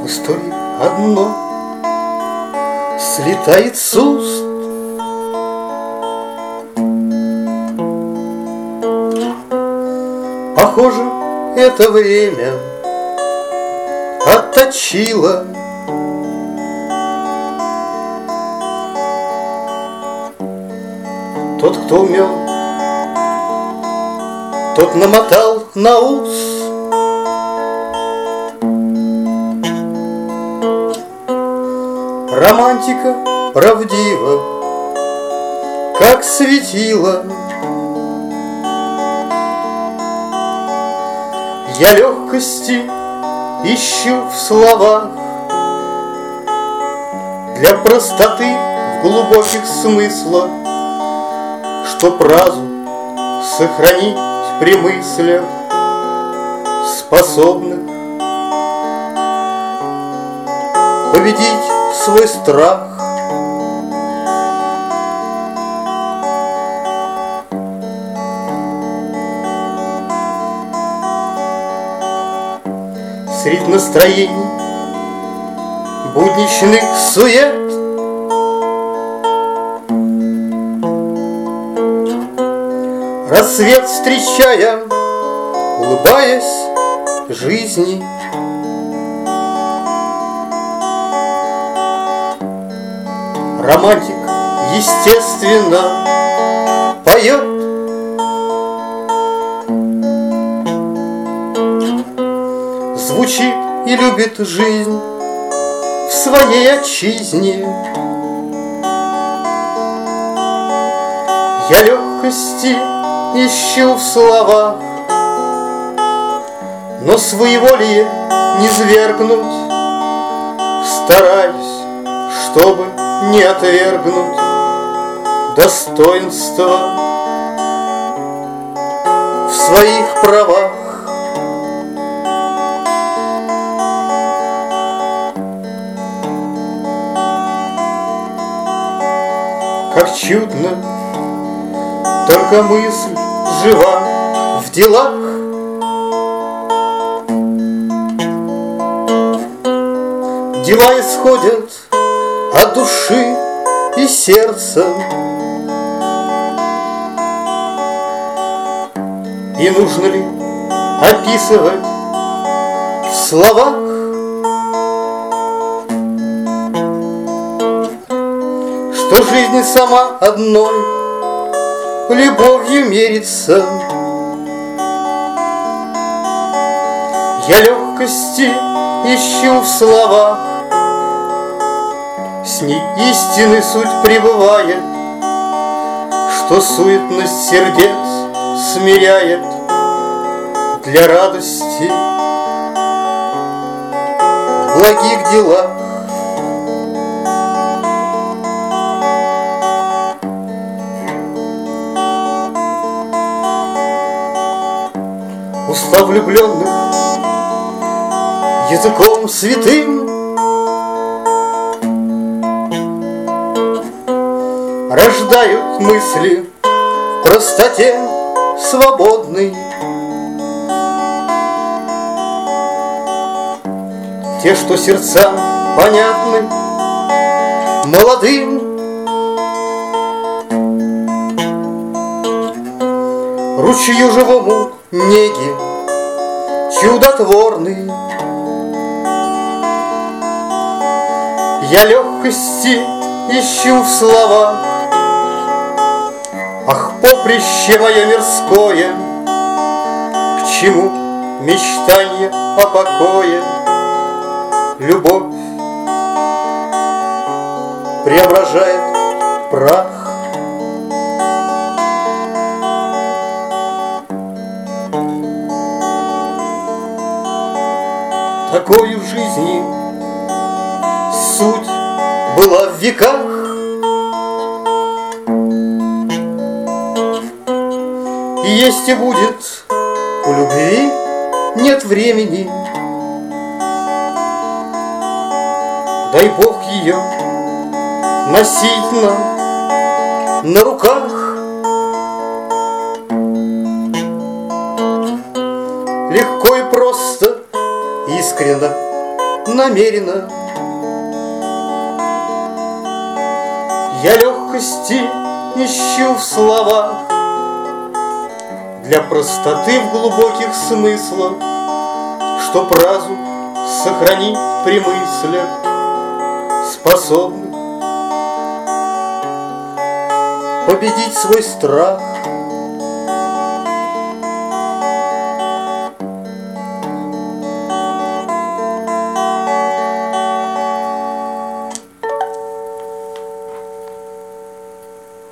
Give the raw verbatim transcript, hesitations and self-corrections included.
истории одно слетает с уст. Похоже, это время отточило тот, кто умел, тот намотал на ус. Романтика правдива, как светило. Я легкости ищу в словах, для простоты в глубоких смыслах, чтоб разум сохранить при мыслях способных победить свой страх. Средь настроений будничных сует рассвет встречая, улыбаясь жизни, романтик, естественно, поет. Звучит и любит жизнь в своей отчизне. Я легкости ищу в словах, но своеволие не свергнуть стараюсь, чтобы не отвергнуть достоинства в своих правах. Как чудно, только мысль жива в делах. Дела исходят от души и сердца, и нужно ли описывать в словах? Что жизнь сама одной любовью мерится. Я легкости ищу в словах, с ней истины суть пребывает, что суетность сердец смиряет для радости в благих делах. Уста влюбленных языком святым рождают мысли в простоте свободной. Те, что сердцам понятны молодым, ручью живому неги чудотворный. Я легкости ищу в словах, ах, поприще мое мирское, к чему мечтанье о покое? Любовь преображает прах. Такой в жизни суть была в веках. И есть и будет у любви нет времени. Дай Бог ее носить нам на руках. Легко и просто, искренно намеренно. Я легкости ищу в словах для простоты в глубоких смыслах, чтоб разум сохранить при мыслях способный победить свой страх